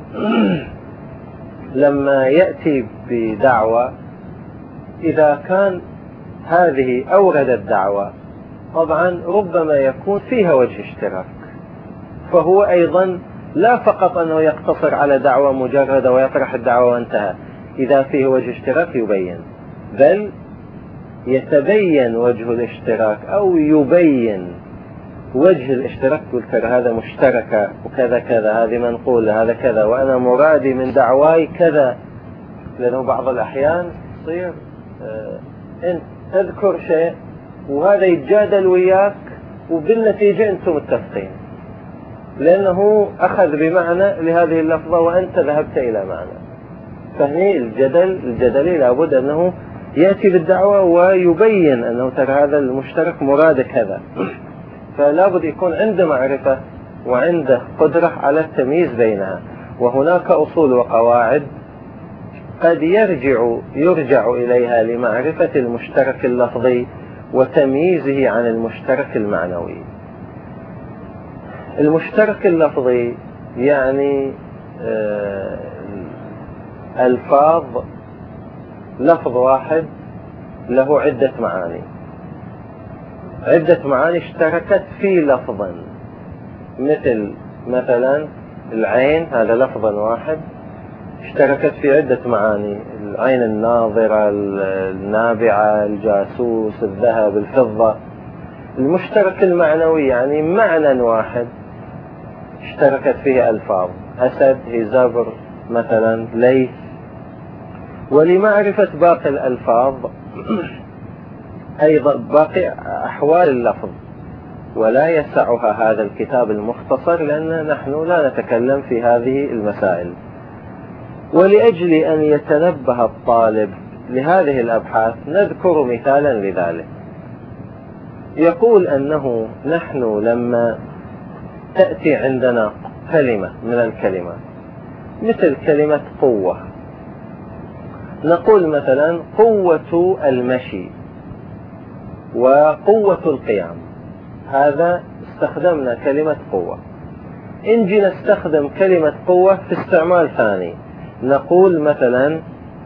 لما يأتي بدعوة إذا كان هذه أورد الدعوة طبعا ربما يكون فيها وجه اشتراك، فهو أيضا لا فقط أنه يقتصر على دعوة مجردة ويطرح الدعوة وانتهى، إذا فيه وجه اشتراك يبين، بل يتبين وجه الاشتراك أو يبين وجه الاشتراك. قلت ترى هذا مشترك وكذا كذا، هذه منقولة هذا كذا، وأنا مرادي من دعواي كذا. لأنه بعض الأحيان تصير أنت تذكر شيء وهذا يتجادل وياك وبالنتيجة أنتم متفقين، لأنه أخذ بمعنى لهذه اللفظة وأنت ذهبت إلى معنى. فهني الجدلي لابد أنه يأتي بالدعوة ويبين أنه ترى هذا المشترك مراد كذا. فلا بد يكون عنده معرفة وعنده قدرة على التمييز بينها. وهناك أصول وقواعد قد يرجع إليها لمعرفة المشترك اللفظي وتمييزه عن المشترك المعنوي. المشترك اللفظي يعني ألفاظ، لفظ واحد له عدة معاني اشتركت في لفظا، مثلا العين، هذا لفظا واحد اشتركت في عدة معاني، العين الناظرة، النابعة، الجاسوس، الذهب، الفضة. المشترك المعنوي يعني معنى واحد اشتركت فيه ألفاظ، أسد، هزبر مثلا، ليث. ولمعرفة باقي الألفاظ أيضا باقي أحوال اللفظ، ولا يسعها هذا الكتاب المختصر لأن نحن لا نتكلم في هذه المسائل. ولأجل أن يتنبه الطالب لهذه الأبحاث نذكر مثالا لذلك. يقول أنه نحن لما تأتي عندنا كلمة من الكلمات مثل كلمة قوة، نقول مثلا قوة المشي وقوة القيام، هذا استخدمنا كلمة قوة. إن جينا نستخدم كلمة قوة في استعمال ثاني، نقول مثلا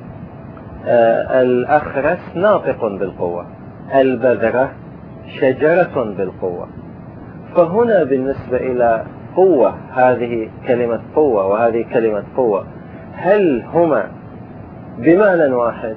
الأخرس ناطق بالقوة، البذرة شجرة بالقوة. فهنا بالنسبة إلى قوة، هذه كلمة قوة وهذه كلمة قوة، هل هما بمعنى واحد؟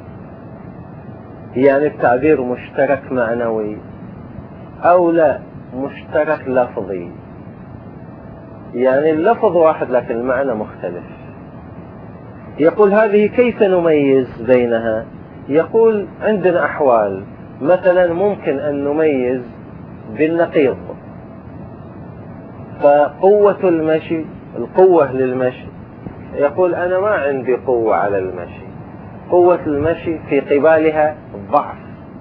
يعني التعبير مشترك معنوي أو لا مشترك لفظي؟ يعني اللفظ واحد لكن المعنى مختلف. يقول هذه كيف نميز بينها؟ يقول عندنا أحوال، مثلا ممكن أن نميز بالنقيض. فقوة المشي، القوة للمشي، يقول أنا ما عندي قوة على المشي، قوة المشي في قبالها ضعف،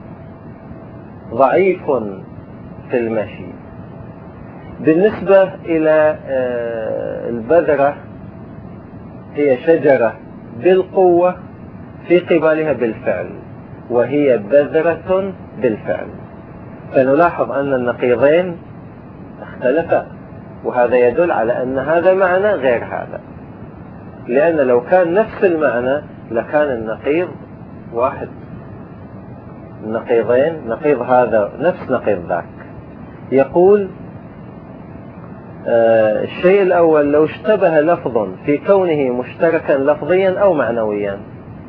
ضعيف في المشي. بالنسبة إلى البذرة هي شجرة بالقوة في قبالها بالفعل، وهي بذرة بالفعل. فنلاحظ أن النقيضين اختلفا، وهذا يدل على أن هذا معنى غير هذا، لأن لو كان نفس المعنى لكان النقيض واحد. النقيضين، نقيض هذا نفس نقيض ذاك. يقول الشيء الأول لو اشتبه لفظ في كونه مشتركا لفظيا أو معنويا،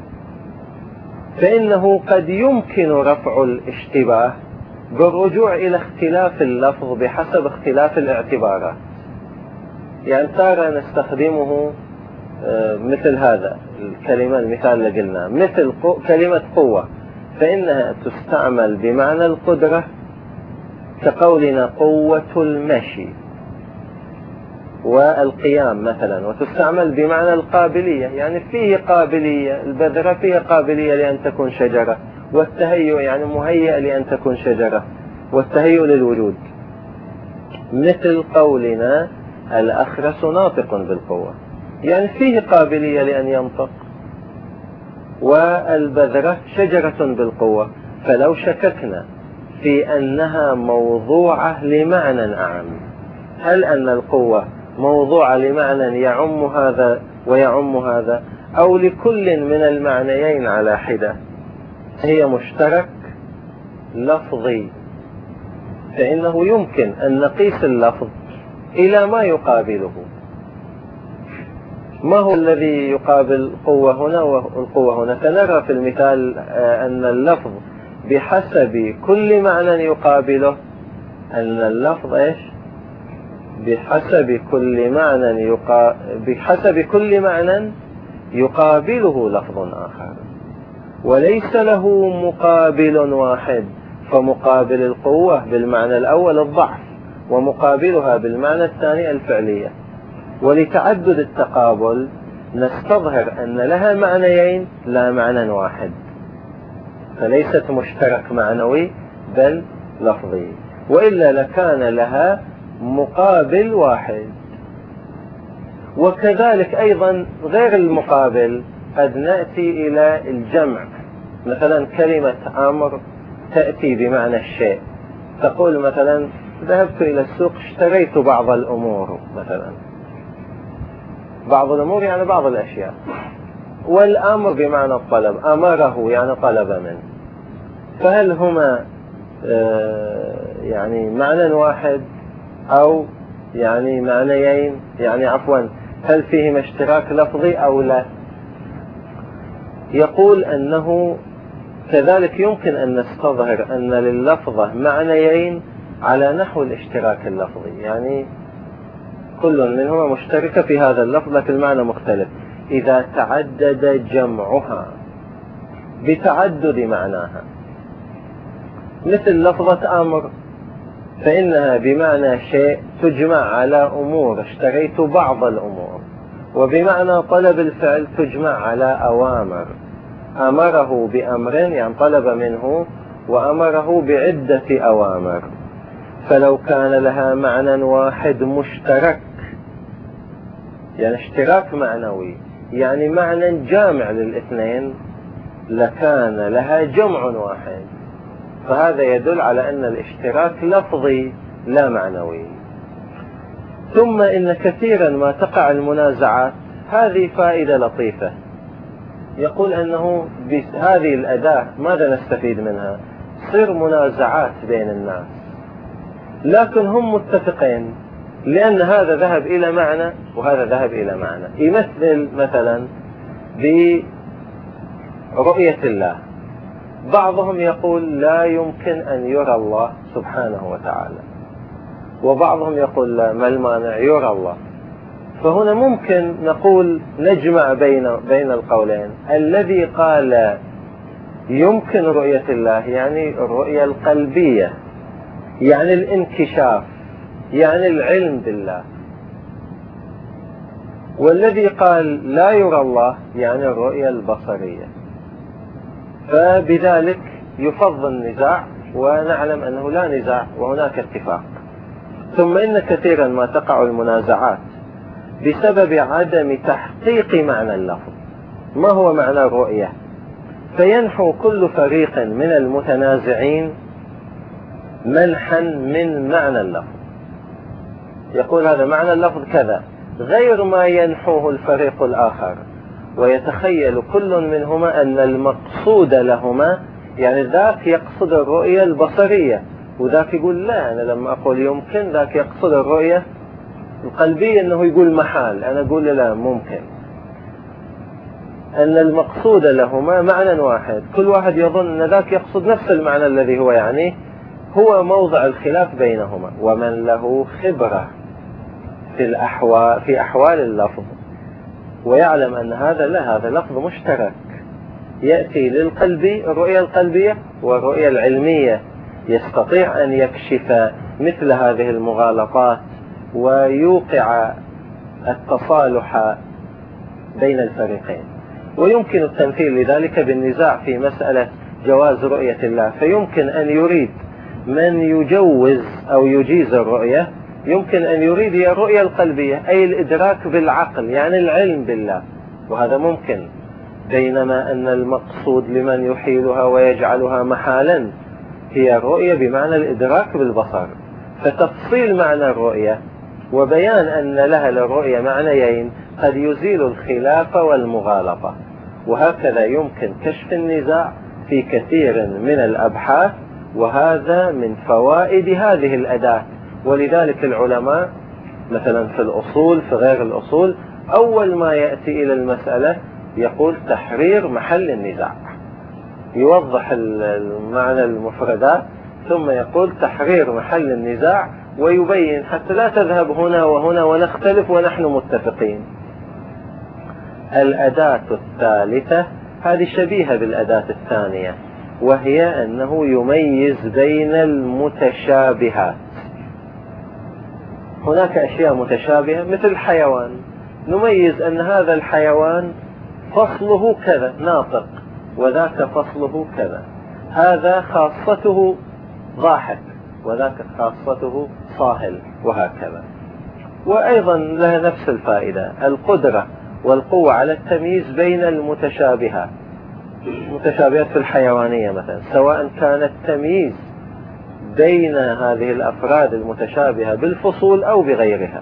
فإنه قد يمكن رفع الاشتباه بالرجوع إلى اختلاف اللفظ بحسب اختلاف الاعتبارات. يعني تارة نستخدمه مثل هذا الكلمة، المثال اللي قلنا مثل كلمة قوة، فإنها تستعمل بمعنى القدرة كقولنا قوة المشي والقيام مثلا، وتستعمل بمعنى القابلية، يعني فيه قابلية، البذرة فيها قابلية لأن تكون شجرة، والتهيؤ يعني مهيئ لأن تكون شجرة، والتهيؤ للوجود. مثل قولنا الأخرس ناطق بالقوة، يعني فيه قابلية لأن ينطق، والبذرة شجرة بالقوة. فلو شككنا في أنها موضوعة لمعنى أعم، هل أن القوة موضوعة لمعنى يعم هذا ويعم هذا، أو لكل من المعنيين على حدة، هي مشترك لفظي، فإنه يمكن أن نقيس اللفظ إلى ما يقابله. ما هو الذي يقابل القوة هنا والقوة هنا؟ فنرى في المثال أن اللفظ بحسب كل معنى يقابله، أن اللفظ إيش؟ بحسب كل معنى يقابله لفظ آخر، وليس له مقابل واحد. فمقابل القوة بالمعنى الأول الضعف، ومقابلها بالمعنى الثاني الفعلية. ولتعدد التقابل نستظهر أن لها معنيين لا معنى واحد، فليست مشترك معنوي بل لفظي، وإلا لكان لها مقابل واحد. وكذلك أيضا غير المقابل قد نأتي إلى الجمع، مثلا كلمة أمر تأتي بمعنى الشيء، تقول مثلا ذهبت إلى السوق اشتريت بعض الأمور، مثلا بعض الأمور يعني بعض الأشياء. والأمر بمعنى الطلب، أمره يعني طلب منه. فهل هما يعني معنى واحد أو يعني معنيين؟ يعني عفوا، هل فيهما اشتراك لفظي أو لا؟ يقول أنه كذلك يمكن أن نستظهر أن لللفظة معنيين على نحو الاشتراك اللفظي، يعني كل منهما مشتركة في هذا اللفظ لكن المعنى مختلف إذا تعدد جمعها بتعدد معناها. مثل لفظة أمر، فإنها بمعنى شيء تجمع على أمور، اشتريت بعض الأمور. وبمعنى طلب الفعل تجمع على أوامر، أمره بأمر يعني طلب منه وأمره بعدة أوامر، فلو كان لها معنى واحد مشترك، يعني اشتراك معنوي، يعني معنى جامع للاثنين، لكان لها جمع واحد. فهذا يدل على أن الاشتراك لفظي لا معنوي. ثم إن كثيرا ما تقع المنازعات، هذه فائدة لطيفة، يقول أنه بهذه الأداة ماذا نستفيد منها؟ تصير منازعات بين الناس لكن هم متفقين، لأن هذا ذهب إلى معنى وهذا ذهب إلى معنى. يمثل مثلا برؤية الله، بعضهم يقول لا يمكن أن يرى الله سبحانه وتعالى، وبعضهم يقول لا، ما المانع يرى الله. فهنا ممكن نقول نجمع بين القولين. الذي قال يمكن رؤية الله يعني الرؤية القلبية، يعني الانكشاف، يعني العلم بالله. والذي قال لا يرى الله يعني الرؤية البصرية. فبذلك يفضل النزاع، ونعلم أنه لا نزاع وهناك اتفاق. ثم إن كثيرا ما تقع المنازعات بسبب عدم تحقيق معنى اللفظ. ما هو معنى الرؤية؟ فينحو كل فريق من المتنازعين منحا من معنى اللفظ، يقول هذا معنى اللفظ كذا، غير ما ينحوه الفريق الآخر، ويتخيل كل منهما أن المقصود لهما، يعني ذاك يقصد الرؤية البصرية وذاك يقول لا، أنا لما أقول يمكن ذاك يقصد الرؤية القلبية، أنه يقول محال، أنا أقول لا ممكن. أن المقصود لهما معنى واحد، كل واحد يظن أن ذاك يقصد نفس المعنى الذي هو يعني، هو موضع الخلاف بينهما. ومن له خبرة في أحوال اللفظ ويعلم أن هذا لا، هذا لفظ مشترك يأتي للقلبي، الرؤية القلبية والرؤية العلمية، يستطيع أن يكشف مثل هذه المغالطات ويوقع التصالح بين الفريقين. ويمكن التمثيل لذلك بالنزاع في مسألة جواز رؤية الله، فيمكن أن يريد من يجوز أو يجيز الرؤية، يمكن أن يريد هي الرؤية القلبية أي الإدراك بالعقل، يعني العلم بالله، وهذا ممكن. بينما أن المقصود لمن يحيلها ويجعلها محالا هي الرؤية بمعنى الإدراك بالبصر. فتفصيل معنى الرؤية وبيان أن لها للرؤية معنيين قد يزيل الخلاف والمغالطة. وهكذا يمكن كشف النزاع في كثير من الأبحاث، وهذا من فوائد هذه الأداة. ولذلك العلماء مثلا في الأصول، في غير الأصول، أول ما يأتي إلى المسألة يقول تحرير محل النزاع، يوضح المعنى المفردات ثم يقول تحرير محل النزاع، ويبين حتى لا تذهب هنا وهنا ونختلف ونحن متفقين. الأداة الثالثة هذه شبيهة بالأداة الثانية، وهي أنه يميز بين المتشابهات. هناك أشياء متشابهة مثل الحيوان، نميز أن هذا الحيوان فصله كذا ناطق وذاك فصله كذا، هذا خاصته ضاحك وذاك خاصته صاهل، وهكذا. وأيضا لها نفس الفائدة، القدرة والقوة على التمييز بين المتشابهات. المتشابهات في الحيوانية مثلا، سواء كان التمييز بين هذه الأفراد المتشابهة بالفصول أو بغيرها.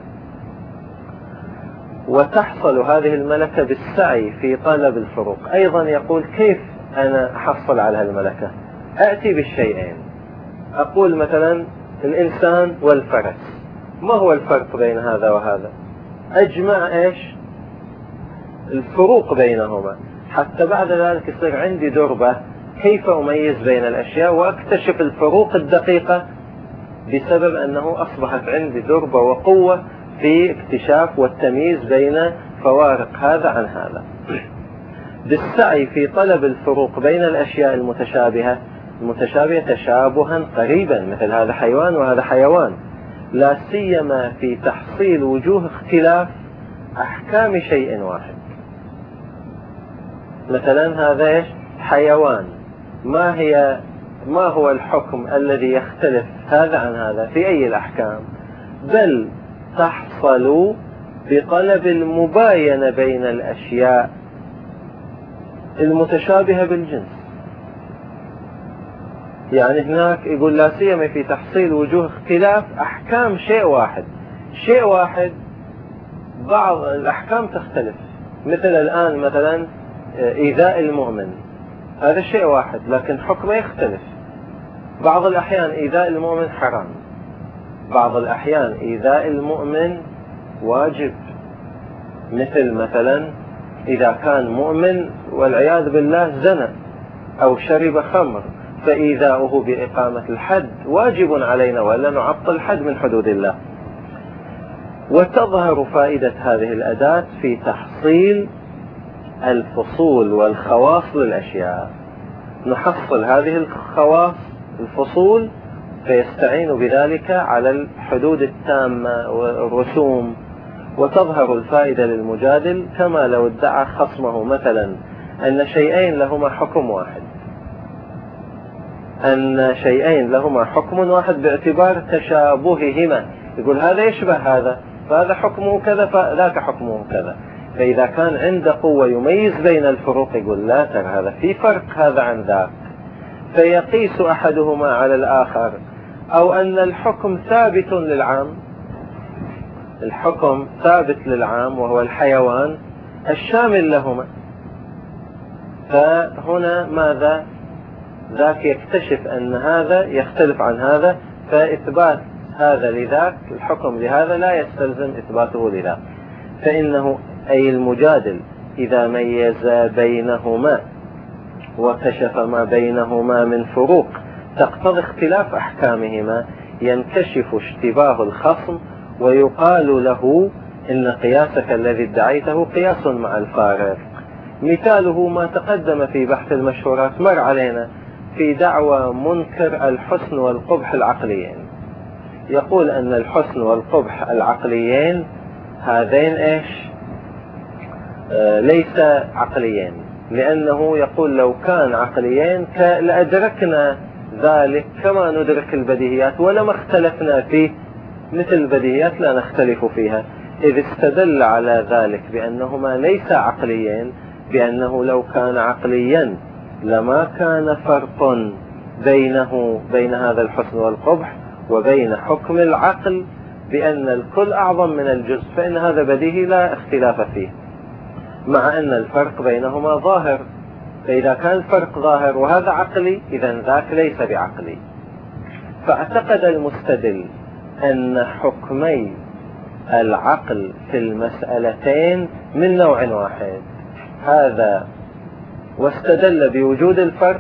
وتحصل هذه الملكة بالسعي في طلب الفروق. أيضا يقول كيف أنا أحصل على الملكة؟ أأتي بالشيئين، أقول مثلا الإنسان والفرس، ما هو الفرق بين هذا وهذا؟ أجمع إيش؟ الفروق بينهما، حتى بعد ذلك يصير عندي دربة كيف أميز بين الأشياء وأكتشف الفروق الدقيقة، بسبب أنه أصبحت عندي دربة وقوة في اكتشاف والتمييز بين فوارق هذا عن هذا. بالسعي في طلب الفروق بين الأشياء المتشابهة تشابها قريبا، مثل هذا حيوان وهذا حيوان، لا سيما في تحصيل وجوه اختلاف أحكام شيء واحد. مثلا هذا إيش؟ حيوان، ما هو الحكم الذي يختلف هذا عن هذا في أي الأحكام؟ بل تحصل بطلب المباينة بين الأشياء المتشابهة بالجنس. يعني هناك يقول لا سيما في تحصيل وجوه اختلاف أحكام شيء واحد بعض الأحكام تختلف. مثل الآن مثلا إيذاء المؤمن، هذا شيء واحد لكن حكمه يختلف. بعض الأحيان إيذاء المؤمن حرام، بعض الأحيان إيذاء المؤمن واجب. مثلا إذا كان مؤمن والعياذ بالله زنى أو شرب خمر، فإيذاؤه بإقامة الحد واجب علينا، ولا نعطل الحد من حدود الله. وتظهر فائدة هذه الأداة في تحصيل الفصول والخواص للأشياء. نحصل هذه الخواص الفصول فيستعين بذلك على الحدود التامة والرسوم، وتظهر الفائدة للمجادل كما لو ادعى خصمه مثلا أن شيئين لهما حكم واحد باعتبار تشابههما. يقول هذا يشبه هذا، فهذا حكمه كذا فذاك حكمه كذا. فإذا كان عنده قوة يميز بين الفروق يقول لا ترى هذا في فرق هذا عن ذاك، فيقيس أحدهما على الآخر. أو أن الحكم ثابت للعام، الحكم ثابت للعام وهو الحيوان الشامل لهما، فهنا ماذا؟ ذاك يكتشف أن هذا يختلف عن هذا، فإثبات هذا لذاك الحكم لهذا لا يستلزم إثباته لذاك. فإنه أي المجادل إذا ميز بينهما وكشف ما بينهما من فروق تقتضي اختلاف أحكامهما، ينكشف اشتباه الخصم ويقال له إن قياسك الذي ادعيته قياس مع الفارق. مثاله ما تقدم في بحث المشهورات، مر علينا في دعوى منكر الحسن والقبح العقليين. يقول أن الحسن والقبح العقليين هذين ليس عقليين، لأنه يقول لو كان عقليين لأدركنا ذلك كما ندرك البديهيات ولما اختلفنا فيه، مثل البديهيات لا نختلف فيها. إذ استدل على ذلك بأنهما ليس عقليين، بأنه لو كان عقليا لما كان فرق بين هذا الحسن والقبح وبين حكم العقل بأن الكل أعظم من الجزء، فإن هذا بديهي لا اختلاف فيه، مع أن الفرق بينهما ظاهر. فإذا كان الفرق ظاهر وهذا عقلي، إذن ذاك ليس بعقلي. فاعتقد المستدل أن حكمي العقل في المسألتين من نوع واحد، هذا واستدل بوجود الفرق،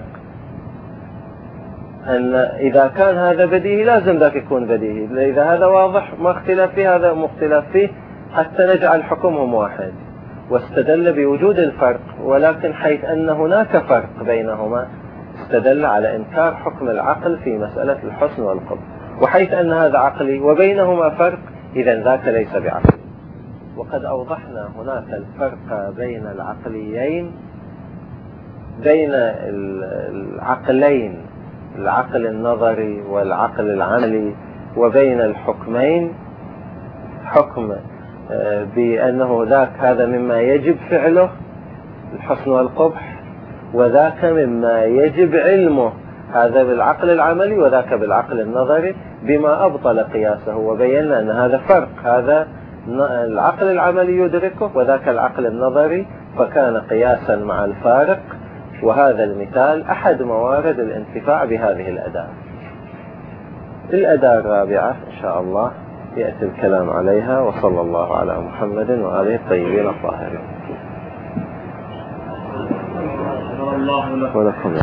أن إذا كان هذا بديهي لازم ذاك يكون بديهي، إذا هذا واضح ما اختلاف فيه هذا مختلف فيه، حتى نجعل حكمهم واحد. واستدل بوجود الفرق، ولكن حيث أن هناك فرق بينهما استدل على إنكار حكم العقل في مسألة الحسن والقبح، وحيث أن هذا عقلي وبينهما فرق إذن ذاك ليس بعقل. وقد أوضحنا هناك الفرق بين العقليين، بين العقلين، العقل النظري والعقل العملي، وبين الحكمين، حكم بأنه ذاك هذا مما يجب فعله الحسن والقبح، وذاك مما يجب علمه، هذا بالعقل العملي وذاك بالعقل النظري، بما أبطل قياسه. وبينا أن هذا فرق، هذا العقل العملي يدركه وذاك العقل النظري، فكان قياسا مع الفارق. وهذا المثال أحد موارد الانتفاع بهذه الأداة. الأداة الرابعة إن شاء الله يأتي الكلام عليها، وصلى الله على محمد وآله الطيبين الطاهرين. ولكم